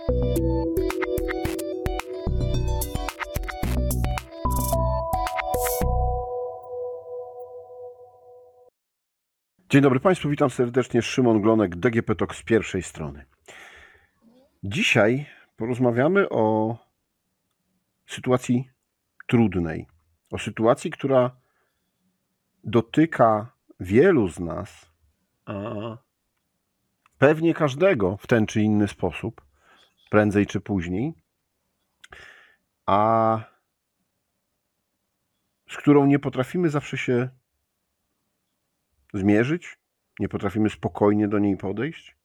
Dzień dobry Państwu, witam serdecznie. Szymon Glonek, DGP Talk z pierwszej strony. Dzisiaj porozmawiamy o sytuacji trudnej, o sytuacji, która dotyka wielu z nas, a pewnie każdego w ten czy inny sposób, prędzej czy później, a z którą nie potrafimy zawsze się zmierzyć, nie potrafimy spokojnie do niej podejść.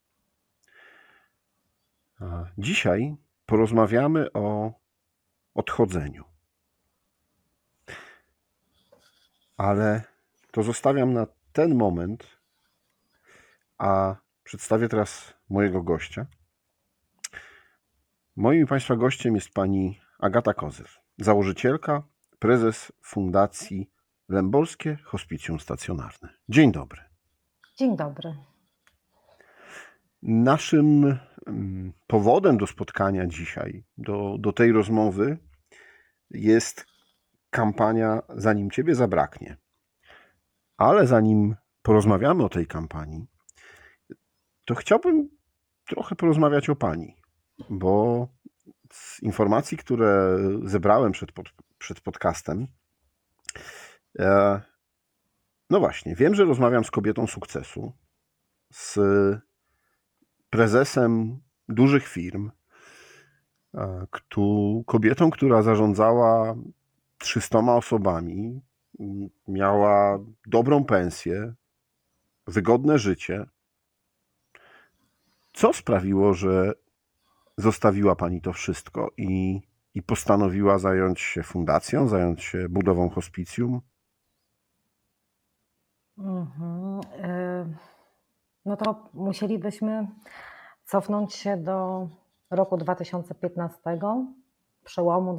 Dzisiaj porozmawiamy o odchodzeniu. Ale to zostawiam na ten moment, a przedstawię teraz mojego gościa. Moim Państwa gościem jest pani Agata Kozew, założycielka, prezes Fundacji Lębolskie Hospicjum Stacjonarne. Dzień dobry. Dzień dobry. Naszym powodem do spotkania dzisiaj, do tej rozmowy jest kampania Zanim Ciebie zabraknie. Ale zanim porozmawiamy o tej kampanii, to chciałbym trochę porozmawiać o pani, bo z informacji, które zebrałem przed podcastem, no właśnie, wiem, że rozmawiam z kobietą sukcesu, z prezesem dużych firm, kobietą, która zarządzała 300 osobami, miała dobrą pensję, wygodne życie. Co sprawiło, że zostawiła pani to wszystko i postanowiła zająć się fundacją, zająć się budową hospicjum? No to musielibyśmy cofnąć się do roku 2015, przełomu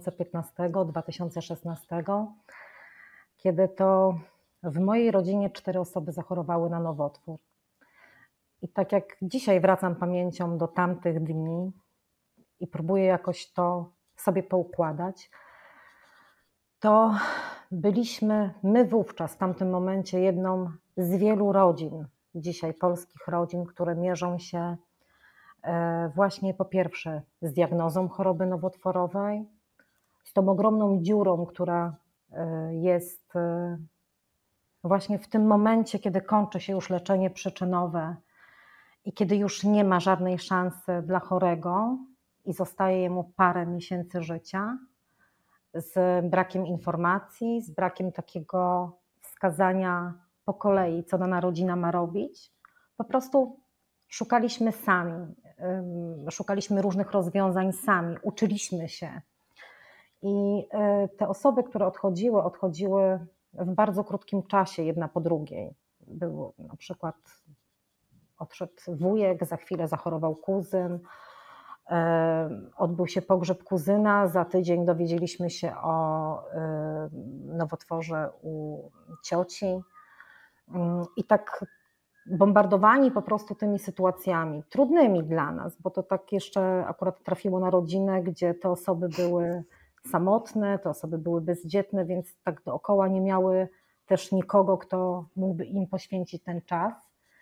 2015-2016, kiedy to w mojej rodzinie 4 osoby zachorowały na nowotwór. I tak jak dzisiaj wracam pamięcią do tamtych dni i próbuję jakoś to sobie poukładać, to byliśmy my wówczas w tamtym momencie jedną z wielu rodzin, dzisiaj polskich rodzin, które mierzą się właśnie po pierwsze z diagnozą choroby nowotworowej, z tą ogromną dziurą, która jest właśnie w tym momencie, kiedy kończy się już leczenie przyczynowe i kiedy już nie ma żadnej szansy dla chorego i zostaje mu parę miesięcy życia, z brakiem informacji, z brakiem takiego wskazania po kolei, co dana rodzina ma robić. Po prostu szukaliśmy sami, szukaliśmy różnych rozwiązań sami, uczyliśmy się. I te osoby, które odchodziły w bardzo krótkim czasie, jedna po drugiej. Był na przykład, odszedł wujek, za chwilę zachorował kuzyn, odbył się pogrzeb kuzyna, za tydzień dowiedzieliśmy się o nowotworze u cioci. I tak bombardowani po prostu tymi sytuacjami, trudnymi dla nas, bo to tak jeszcze akurat trafiło na rodzinę, gdzie te osoby były samotne, te osoby były bezdzietne, więc tak dookoła nie miały też nikogo, kto mógłby im poświęcić ten czas.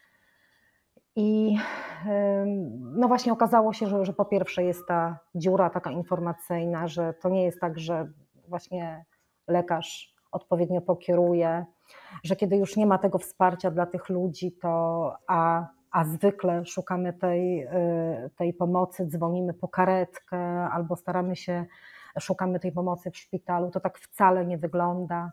I no właśnie okazało się, że po pierwsze jest ta dziura taka informacyjna, że to nie jest tak, że właśnie lekarz odpowiednio pokieruje, że kiedy już nie ma tego wsparcia dla tych ludzi, to a zwykle szukamy tej pomocy, dzwonimy po karetkę albo szukamy tej pomocy w szpitalu, to tak wcale nie wygląda.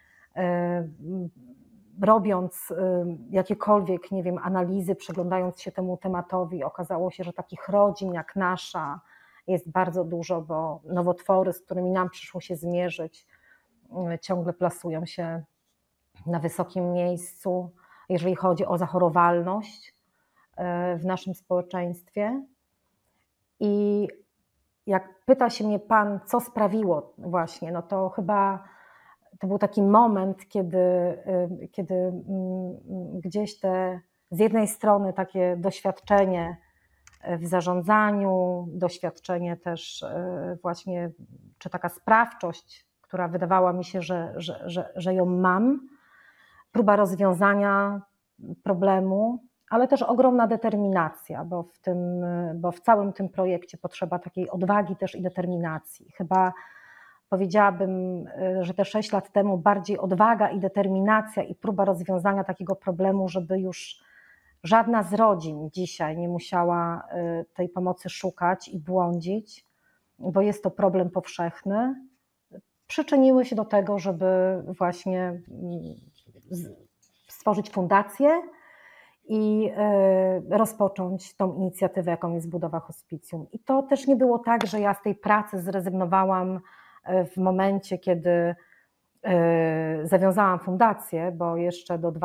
Robiąc jakiekolwiek, nie wiem, analizy, przyglądając się temu tematowi, okazało się, że takich rodzin jak nasza jest bardzo dużo, bo nowotwory, z którymi nam przyszło się zmierzyć, ciągle plasują się na wysokim miejscu, jeżeli chodzi o zachorowalność w naszym społeczeństwie. I jak pyta się mnie pan, co sprawiło właśnie, no to chyba to był taki moment, kiedy gdzieś z jednej strony takie doświadczenie w zarządzaniu, doświadczenie też właśnie, czy taka sprawczość, która wydawała mi się, że ją mam, próba rozwiązania problemu, ale też ogromna determinacja, bo w całym tym projekcie potrzeba takiej odwagi też i determinacji. Chyba powiedziałabym, że te 6 lat temu bardziej odwaga i determinacja i próba rozwiązania takiego problemu, żeby już żadna z rodzin dzisiaj nie musiała tej pomocy szukać i błądzić, bo jest to problem powszechny, przyczyniły się do tego, żeby właśnie stworzyć fundację i rozpocząć tą inicjatywę, jaką jest budowa hospicjum. I to też nie było tak, że ja z tej pracy zrezygnowałam w momencie, kiedy zawiązałam fundację, bo jeszcze do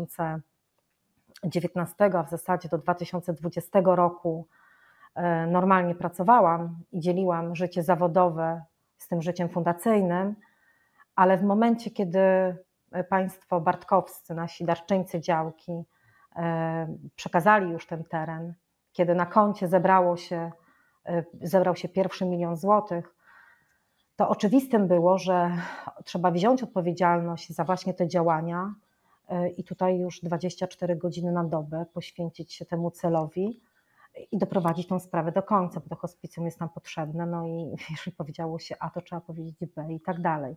2019, a w zasadzie do 2020 roku normalnie pracowałam i dzieliłam życie zawodowe z tym życiem fundacyjnym, ale w momencie, kiedy państwo bartkowscy, nasi darczyńcy działki przekazali już ten teren, kiedy na koncie zebrał się pierwszy 1 000 000 złotych, to oczywistym było, że trzeba wziąć odpowiedzialność za właśnie te działania i tutaj już 24 godziny na dobę poświęcić się temu celowi i doprowadzić tą sprawę do końca, bo to hospicjum jest nam potrzebne, no i jeżeli powiedziało się A, to trzeba powiedzieć B i tak dalej.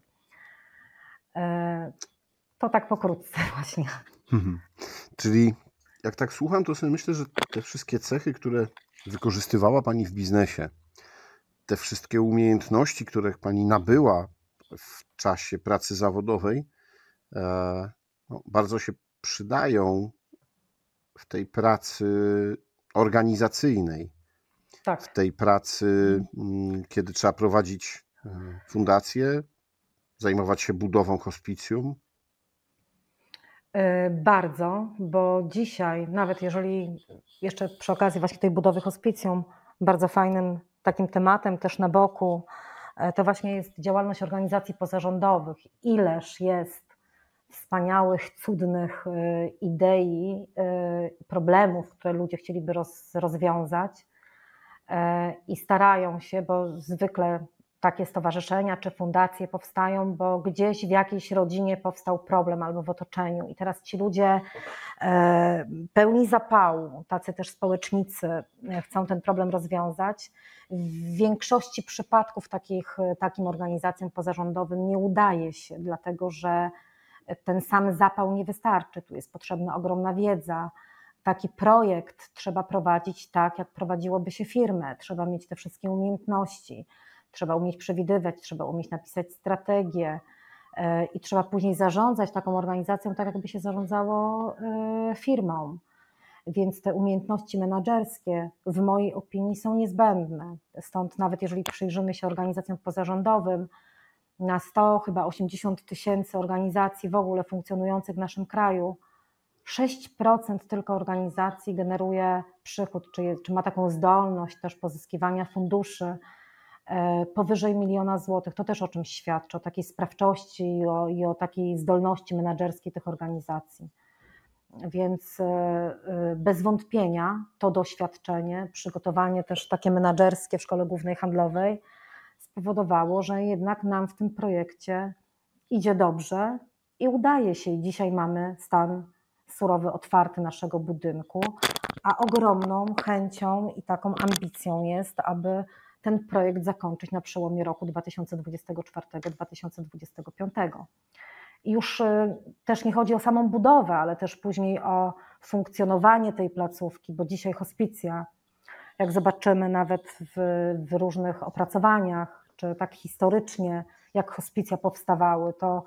To tak pokrótce właśnie. Czyli jak tak słucham, to sobie myślę, że te wszystkie cechy, które wykorzystywała Pani w biznesie, te wszystkie umiejętności, których Pani nabyła w czasie pracy zawodowej, bardzo się przydają w tej pracy organizacyjnej, Tak. w tej pracy, kiedy trzeba prowadzić fundację, zajmować się budową hospicjum. Bardzo, bo dzisiaj, nawet jeżeli jeszcze przy okazji właśnie tej budowy hospicjum, bardzo fajnym takim tematem też na boku, to właśnie jest działalność organizacji pozarządowych. Ileż jest wspaniałych, cudnych idei, problemów, które ludzie chcieliby rozwiązać i starają się, bo zwykle takie stowarzyszenia czy fundacje powstają, bo gdzieś w jakiejś rodzinie powstał problem albo w otoczeniu i teraz ci ludzie pełni zapału, tacy też społecznicy chcą ten problem rozwiązać. W większości przypadków takim organizacjom pozarządowym nie udaje się, dlatego że ten sam zapał nie wystarczy, tu jest potrzebna ogromna wiedza. Taki projekt trzeba prowadzić tak, jak prowadziłoby się firmę, trzeba mieć te wszystkie umiejętności, trzeba umieć przewidywać, trzeba umieć napisać strategię i trzeba później zarządzać taką organizacją tak, jakby się zarządzało firmą. Więc te umiejętności menedżerskie w mojej opinii są niezbędne. Stąd nawet jeżeli przyjrzymy się organizacjom pozarządowym, na 100 chyba 80 000 organizacji w ogóle funkcjonujących w naszym kraju, 6% tylko organizacji generuje przychód, czy ma taką zdolność też pozyskiwania funduszy powyżej 1 000 000 złotych. To też o czymś świadczy, o takiej sprawczości i o takiej zdolności menedżerskiej tych organizacji. Więc bez wątpienia to doświadczenie, przygotowanie też takie menedżerskie w Szkole Głównej Handlowej spowodowało, że jednak nam w tym projekcie idzie dobrze i udaje się. I dzisiaj mamy stan surowy, otwarty naszego budynku, a ogromną chęcią i taką ambicją jest, aby ten projekt zakończyć na przełomie roku 2024-2025. I już też nie chodzi o samą budowę, ale też później o funkcjonowanie tej placówki, bo dzisiaj hospicja, jak zobaczymy nawet w różnych opracowaniach, czy tak historycznie, jak hospicja powstawały, to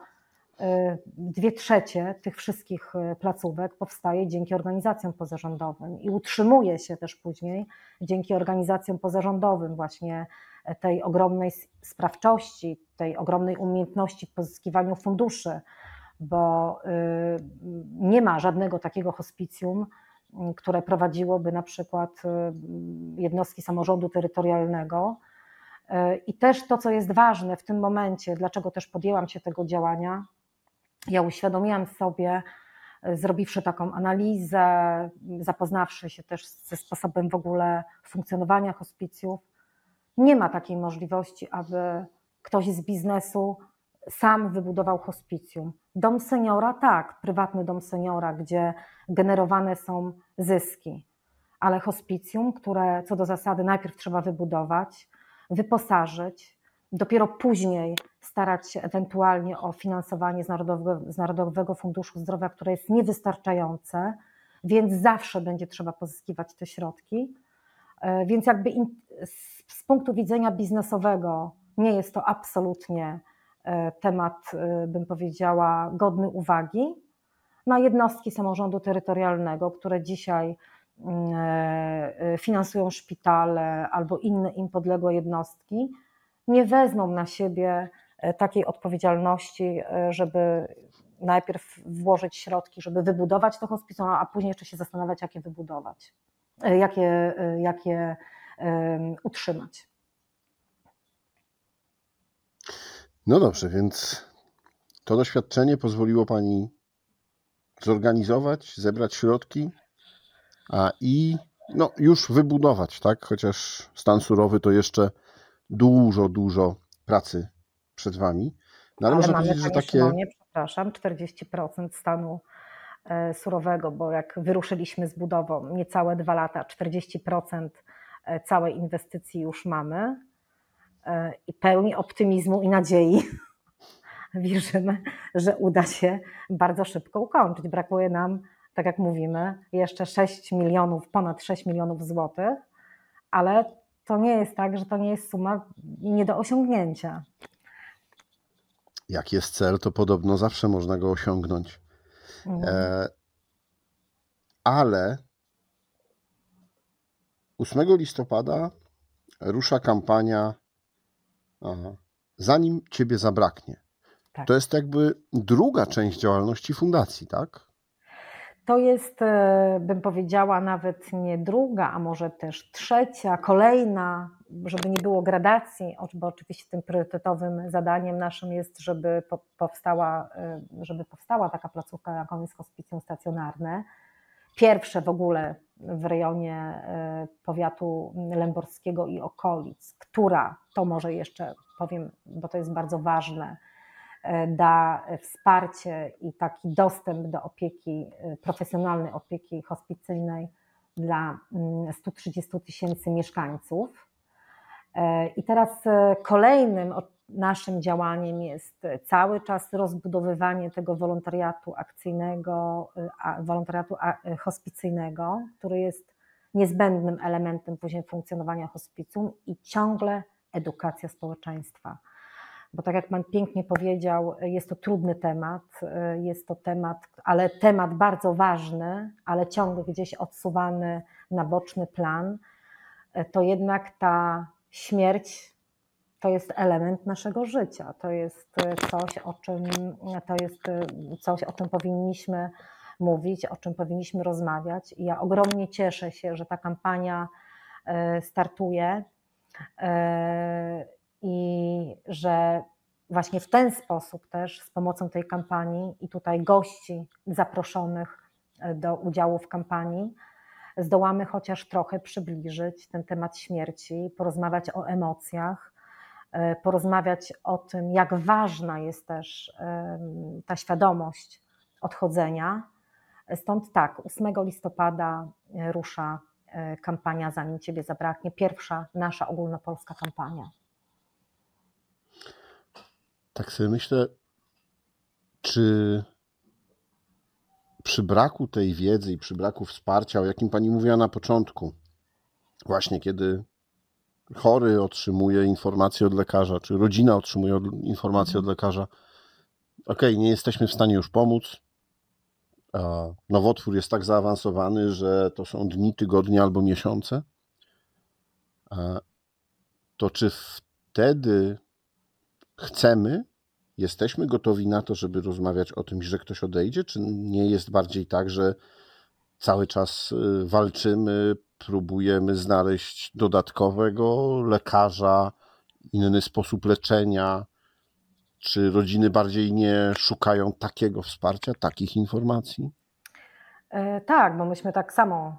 2/3 tych wszystkich placówek powstaje dzięki organizacjom pozarządowym i utrzymuje się też później dzięki organizacjom pozarządowym właśnie tej ogromnej sprawczości, tej ogromnej umiejętności w pozyskiwaniu funduszy, bo nie ma żadnego takiego hospicjum, które prowadziłoby na przykład jednostki samorządu terytorialnego. I też to, co jest ważne w tym momencie, dlaczego też podjęłam się tego działania, ja uświadomiłam sobie, zrobiwszy taką analizę, zapoznawszy się też ze sposobem w ogóle funkcjonowania hospicjów, nie ma takiej możliwości, aby ktoś z biznesu sam wybudował hospicjum. Dom seniora, tak, prywatny dom seniora, gdzie generowane są zyski, ale hospicjum, które co do zasady najpierw trzeba wybudować, wyposażyć, dopiero później starać się ewentualnie o finansowanie z Narodowego Funduszu Zdrowia, które jest niewystarczające, więc zawsze będzie trzeba pozyskiwać te środki. Więc jakby z punktu widzenia biznesowego nie jest to absolutnie temat, bym powiedziała, godny uwagi. Na jednostki samorządu terytorialnego, które dzisiaj finansują szpitale albo inne im podległe jednostki, nie wezmą na siebie takiej odpowiedzialności, żeby najpierw włożyć środki, żeby wybudować to hospicjum, a później jeszcze się zastanawiać, jak je wybudować, jak je utrzymać. No dobrze, więc to doświadczenie pozwoliło Pani zorganizować, zebrać środki i już wybudować, tak? Chociaż stan surowy to jeszcze dużo pracy przed Wami. No, ale można mamy, powiedzieć, że panie takie... Szymonie, przepraszam, 40% stanu surowego, bo jak wyruszyliśmy z budową niecałe 2 lata, 40% całej inwestycji już mamy i pełni optymizmu i nadziei wierzymy, że uda się bardzo szybko ukończyć. Brakuje nam, tak jak mówimy, jeszcze 6 milionów, ponad 6 milionów złotych, ale to nie jest tak, że to nie jest suma nie do osiągnięcia. Jak jest cel, to podobno zawsze można go osiągnąć. Ale 8 listopada rusza kampania Zanim Ciebie zabraknie. Tak. To jest jakby druga część działalności fundacji, tak? To jest, bym powiedziała, nawet nie druga, a może też trzecia, kolejna, żeby nie było gradacji, bo oczywiście tym priorytetowym zadaniem naszym jest, żeby powstała taka placówka, jaką jest hospicjum stacjonarne. Pierwsze w ogóle w rejonie powiatu lęborskiego i okolic, która, to może jeszcze powiem, bo to jest bardzo ważne, da wsparcie i taki dostęp do opieki, profesjonalnej opieki hospicyjnej dla 130 000 mieszkańców. I teraz kolejnym naszym działaniem jest cały czas rozbudowywanie tego wolontariatu akcyjnego, wolontariatu hospicyjnego, który jest niezbędnym elementem później funkcjonowania hospicjum i ciągle edukacja społeczeństwa. Bo tak jak Pan pięknie powiedział, jest to trudny temat, ale temat bardzo ważny, ale ciągle gdzieś odsuwany na boczny plan, to jednak ta śmierć to jest element naszego życia, to jest coś, o czym powinniśmy mówić, o czym powinniśmy rozmawiać. I ja ogromnie cieszę się, że ta kampania startuje i że właśnie w ten sposób też z pomocą tej kampanii i tutaj gości zaproszonych do udziału w kampanii zdołamy chociaż trochę przybliżyć ten temat śmierci, porozmawiać o emocjach, porozmawiać o tym, jak ważna jest też ta świadomość odchodzenia. Stąd tak, 8 listopada rusza kampania Zanim Ciebie zabraknie, pierwsza nasza ogólnopolska kampania. Tak sobie myślę, czy przy braku tej wiedzy i przy braku wsparcia, o jakim Pani mówiła na początku, właśnie kiedy chory otrzymuje informację od lekarza, czy rodzina otrzymuje informację od lekarza, nie jesteśmy w stanie już pomóc, nowotwór jest tak zaawansowany, że to są dni, tygodnie albo miesiące, to czy wtedy jesteśmy gotowi na to, żeby rozmawiać o tym, że ktoś odejdzie, czy nie jest bardziej tak, że cały czas walczymy, próbujemy znaleźć dodatkowego lekarza, inny sposób leczenia, czy rodziny bardziej nie szukają takiego wsparcia, takich informacji? Tak, bo myśmy tak samo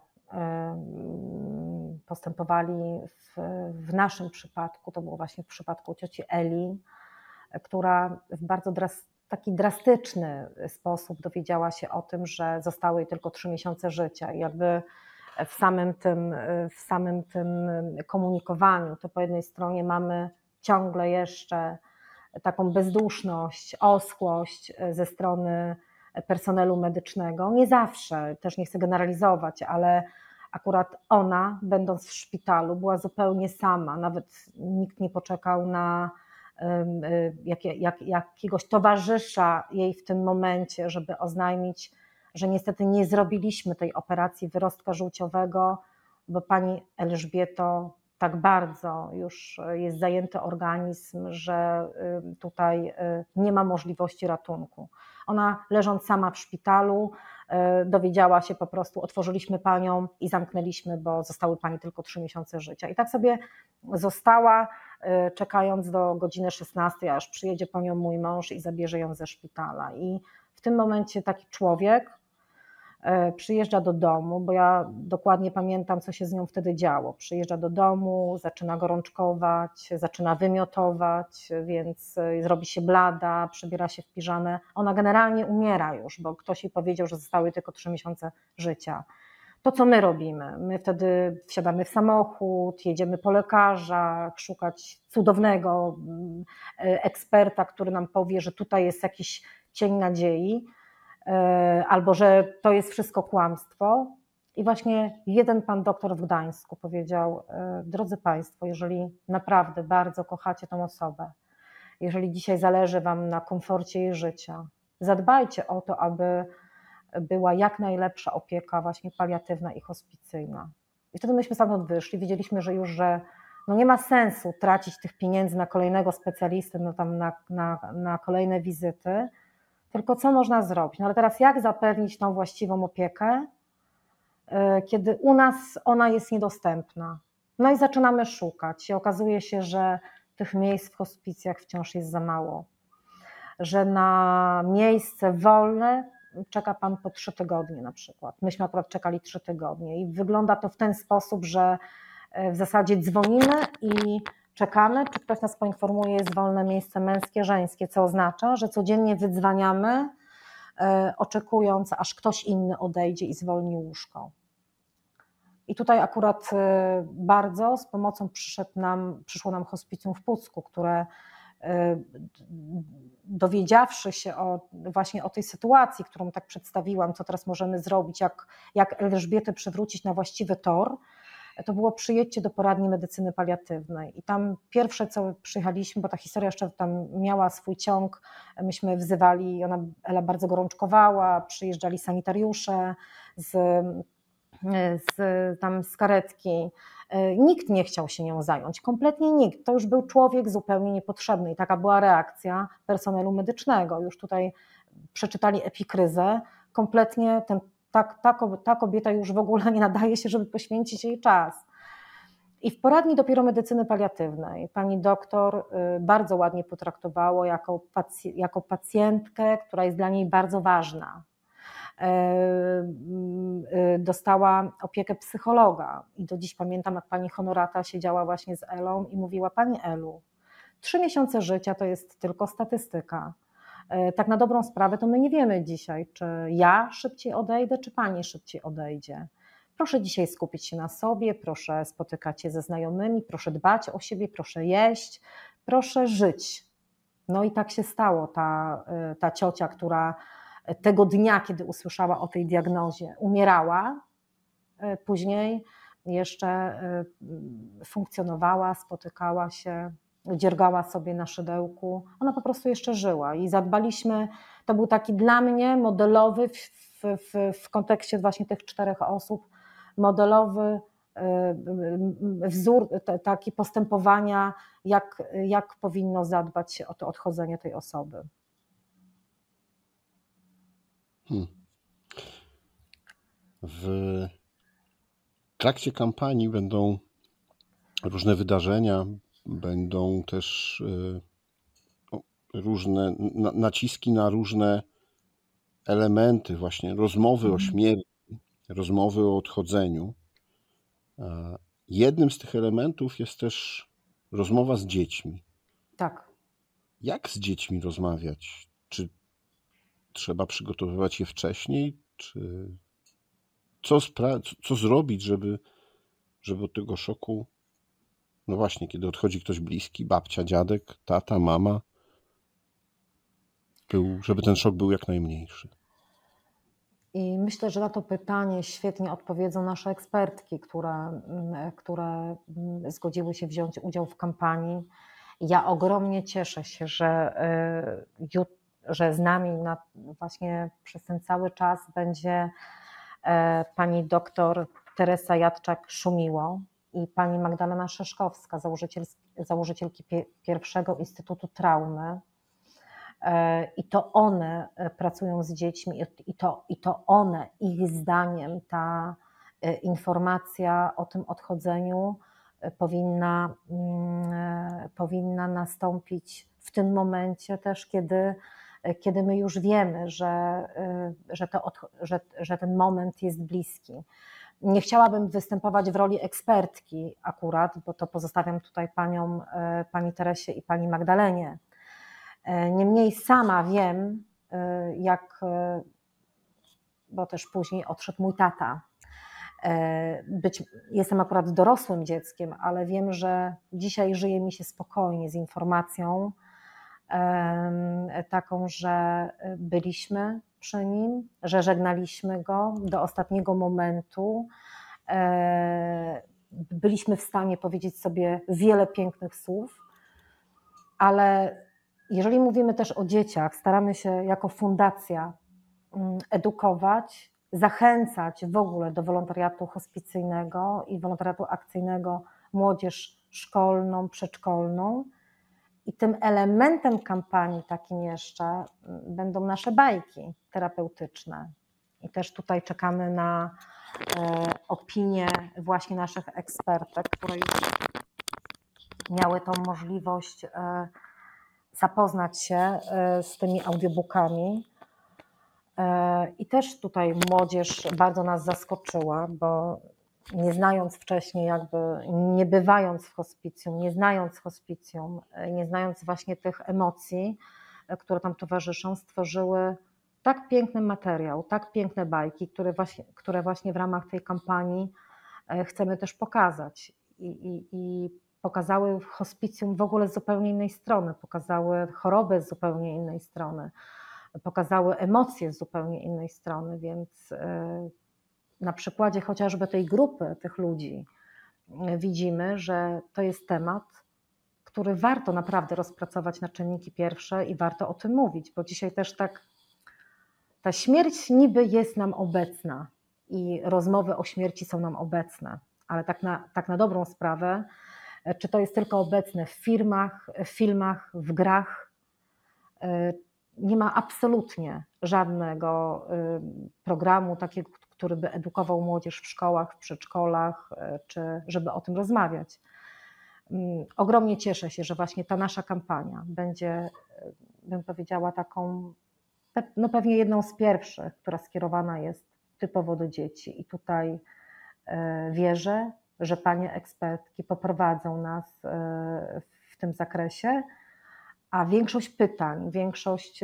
postępowali w naszym przypadku. To było właśnie w przypadku cioci Eli, która w bardzo taki drastyczny sposób dowiedziała się o tym, że zostały jej tylko 3 miesiące życia. I jakby w samym tym komunikowaniu, to po jednej stronie mamy ciągle jeszcze taką bezduszność, oschłość ze strony personelu medycznego. Nie zawsze, też nie chcę generalizować, ale akurat ona, będąc w szpitalu, była zupełnie sama. Nawet nikt nie poczekał na jakiegoś towarzysza jej w tym momencie, żeby oznajmić, że niestety nie zrobiliśmy tej operacji wyrostka żółciowego, bo pani Elżbieto, tak bardzo już jest zajęty organizm, że tutaj nie ma możliwości ratunku. Ona, leżąc sama w szpitalu, dowiedziała się po prostu, otworzyliśmy panią i zamknęliśmy, bo zostały pani tylko 3 miesiące życia. I tak sobie została, czekając do godziny 16, aż przyjedzie po nią mój mąż i zabierze ją ze szpitala. I w tym momencie taki człowiek przyjeżdża do domu, bo ja dokładnie pamiętam, co się z nią wtedy działo. Przyjeżdża do domu, zaczyna gorączkować, zaczyna wymiotować, więc zrobi się blada, przebiera się w piżamę. Ona generalnie umiera już, bo ktoś jej powiedział, że zostały tylko 3 miesiące życia. To, co my robimy? My wtedy wsiadamy w samochód, jedziemy po lekarzach, szukać cudownego eksperta, który nam powie, że tutaj jest jakiś cień nadziei, albo że to jest wszystko kłamstwo. I właśnie jeden pan doktor w Gdańsku powiedział: drodzy Państwo, jeżeli naprawdę bardzo kochacie tą osobę, jeżeli dzisiaj zależy Wam na komforcie jej życia, zadbajcie o to, aby była jak najlepsza opieka właśnie paliatywna i hospicyjna. I wtedy myśmy stamtąd wyszli, wiedzieliśmy, że no nie ma sensu tracić tych pieniędzy na kolejnego specjalistę, no tam na kolejne wizyty, tylko co można zrobić? No ale teraz jak zapewnić tą właściwą opiekę, kiedy u nas ona jest niedostępna? No i zaczynamy szukać i okazuje się, że tych miejsc w hospicjach wciąż jest za mało, że na miejsce wolne czeka pan po 3 tygodnie na przykład. Myśmy akurat czekali 3 tygodnie i wygląda to w ten sposób, że w zasadzie dzwonimy i czekamy, czy ktoś nas poinformuje, jest wolne miejsce męskie, żeńskie, co oznacza, że codziennie wydzwaniamy, oczekując, aż ktoś inny odejdzie i zwolni łóżko. I tutaj akurat bardzo z pomocą przyszło nam hospicjum w Pucku, które dowiedziawszy się właśnie o tej sytuacji, którą tak przedstawiłam, co teraz możemy zrobić, jak Elżbietę przywrócić na właściwy tor, to było: przyjedźcie do poradni medycyny paliatywnej. I tam pierwsze, co przyjechaliśmy, bo ta historia jeszcze tam miała swój ciąg, myśmy wzywali, Ela bardzo gorączkowała, przyjeżdżali sanitariusze z karetki. Nikt nie chciał się nią zająć, kompletnie nikt. To już był człowiek zupełnie niepotrzebny i taka była reakcja personelu medycznego. Już tutaj przeczytali epikryzę, kompletnie ta kobieta już w ogóle nie nadaje się, żeby poświęcić jej czas. I w poradni dopiero medycyny paliatywnej pani doktor bardzo ładnie potraktowała jako pacjentkę, która jest dla niej bardzo ważna. Dostała opiekę psychologa i do dziś pamiętam, jak pani Honorata siedziała właśnie z Elą i mówiła: pani Elu, 3 miesiące życia to jest tylko statystyka. Tak na dobrą sprawę to my nie wiemy dzisiaj, czy ja szybciej odejdę, czy pani szybciej odejdzie. Proszę dzisiaj skupić się na sobie, proszę spotykać się ze znajomymi, proszę dbać o siebie, proszę jeść, proszę żyć. No i tak się stało. Ta ciocia, która tego dnia, kiedy usłyszała o tej diagnozie, umierała, później jeszcze funkcjonowała, spotykała się, dziergała sobie na szydełku. Ona po prostu jeszcze żyła i zadbaliśmy. To był taki dla mnie modelowy w kontekście właśnie tych 4 osób, modelowy wzór taki postępowania, jak powinno zadbać się o to odchodzenie tej osoby. W trakcie kampanii będą różne wydarzenia, będą też różne naciski na różne elementy, właśnie rozmowy o śmierci, rozmowy o odchodzeniu, jednym z tych elementów jest też rozmowa z dziećmi. Tak. Jak z dziećmi rozmawiać? Czy trzeba przygotowywać je wcześniej? Czy co zrobić, żeby od tego szoku, no właśnie, kiedy odchodzi ktoś bliski, babcia, dziadek, tata, mama, żeby ten szok był jak najmniejszy? I myślę, że na to pytanie świetnie odpowiedzą nasze ekspertki, które zgodziły się wziąć udział w kampanii. Ja ogromnie cieszę się, że z nami właśnie przez ten cały czas będzie pani doktor Teresa Jadczak-Szumiło i pani Magdalena Szyszkowska, założycielki pierwszego Instytutu Traumy. I to one pracują z dziećmi i to one, ich zdaniem, ta informacja o tym odchodzeniu powinna nastąpić w tym momencie też, kiedy my już wiemy, że ten moment jest bliski. Nie chciałabym występować w roli ekspertki akurat, bo to pozostawiam tutaj pani Teresie i pani Magdalenie. Niemniej sama wiem, bo też później odszedł mój tata. Jestem akurat dorosłym dzieckiem, ale wiem, że dzisiaj żyje mi się spokojnie z informacją taką, że byliśmy przy nim, że żegnaliśmy go do ostatniego momentu. Byliśmy w stanie powiedzieć sobie wiele pięknych słów, ale jeżeli mówimy też o dzieciach, staramy się jako fundacja edukować, zachęcać w ogóle do wolontariatu hospicyjnego i wolontariatu akcyjnego młodzież szkolną, przedszkolną. I tym elementem kampanii takim jeszcze będą nasze bajki terapeutyczne. I też tutaj czekamy na opinię właśnie naszych ekspertek, które już miały tą możliwość zapoznać się z tymi audiobookami. I też tutaj młodzież bardzo nas zaskoczyła, bo nie znając wcześniej, nie bywając w hospicjum, nie znając hospicjum, nie znając właśnie tych emocji, które tam towarzyszą, stworzyły tak piękny materiał, tak piękne bajki, które właśnie w ramach tej kampanii chcemy też pokazać. I pokazały hospicjum w ogóle z zupełnie innej strony, pokazały chorobę z zupełnie innej strony, pokazały emocje z zupełnie innej strony, więc na przykładzie chociażby tej grupy tych ludzi widzimy, że to jest temat, który warto naprawdę rozpracować na czynniki pierwsze i warto o tym mówić, bo dzisiaj też tak ta śmierć niby jest nam obecna i rozmowy o śmierci są nam obecne, ale tak na dobrą sprawę, czy to jest tylko obecne w filmach, w grach, nie ma absolutnie żadnego programu takiego, który by edukował młodzież w szkołach, w przedszkolach, czy żeby o tym rozmawiać. Ogromnie cieszę się, że właśnie ta nasza kampania będzie, bym powiedziała, taką, no pewnie jedną z pierwszych, która skierowana jest typowo do dzieci. I tutaj wierzę, że panie ekspertki poprowadzą nas w tym zakresie, a większość pytań, większość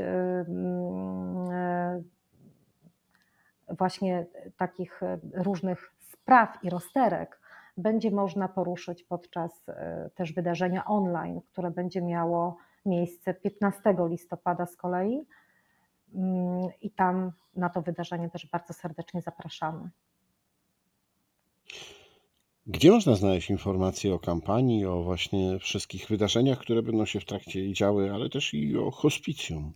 właśnie takich różnych spraw i rozterek będzie można poruszyć podczas też wydarzenia online, które będzie miało miejsce 15 listopada z kolei. I tam na to wydarzenie też bardzo serdecznie zapraszamy. Gdzie można znaleźć informacje o kampanii, o właśnie wszystkich wydarzeniach, które będą się w trakcie jej działy, ale też i o hospicjum?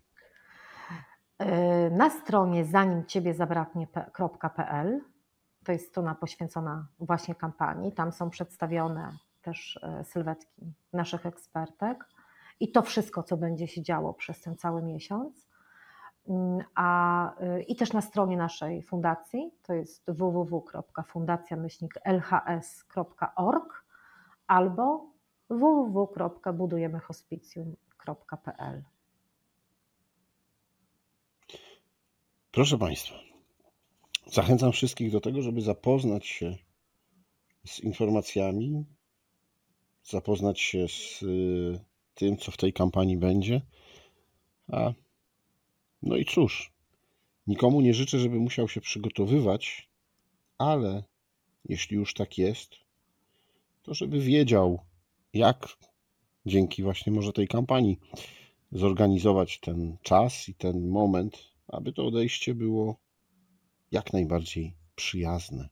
Na stronie zanimciebiezabraknie.pl, to jest strona poświęcona właśnie kampanii, tam są przedstawione też sylwetki naszych ekspertek i to wszystko, co będzie się działo przez ten cały miesiąc. I też na stronie naszej fundacji, to jest www.fundacja-lhs.org albo www.budujemyhospicjum.pl. Proszę Państwa, Zachęcam wszystkich do tego, żeby zapoznać się z informacjami, zapoznać się z tym, co w tej kampanii będzie. No i cóż, nikomu nie życzę, żeby musiał się przygotowywać, ale jeśli już tak jest, to żeby wiedział, jak dzięki właśnie może tej kampanii zorganizować ten czas i ten moment, aby to odejście było jak najbardziej przyjazne.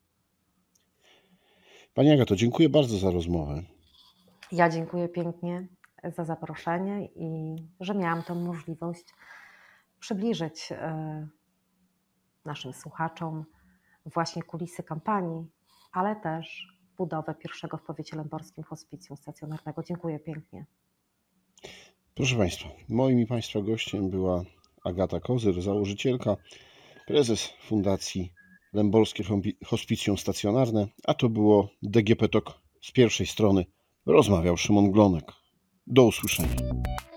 Pani Agato, dziękuję bardzo za rozmowę. Ja dziękuję pięknie za zaproszenie i że miałam tę możliwość przybliżyć naszym słuchaczom właśnie kulisy kampanii, ale też budowę pierwszego w powiecie lęborskim hospicjum stacjonarnego. Dziękuję pięknie. Proszę Państwa, moim i Państwa gościem była Agata Kozyr, założycielka, prezes Fundacji Lęborskie Hospicjum Stacjonarne, a to było DGP Talk z pierwszej strony. Rozmawiał Szymon Glonek. Do usłyszenia.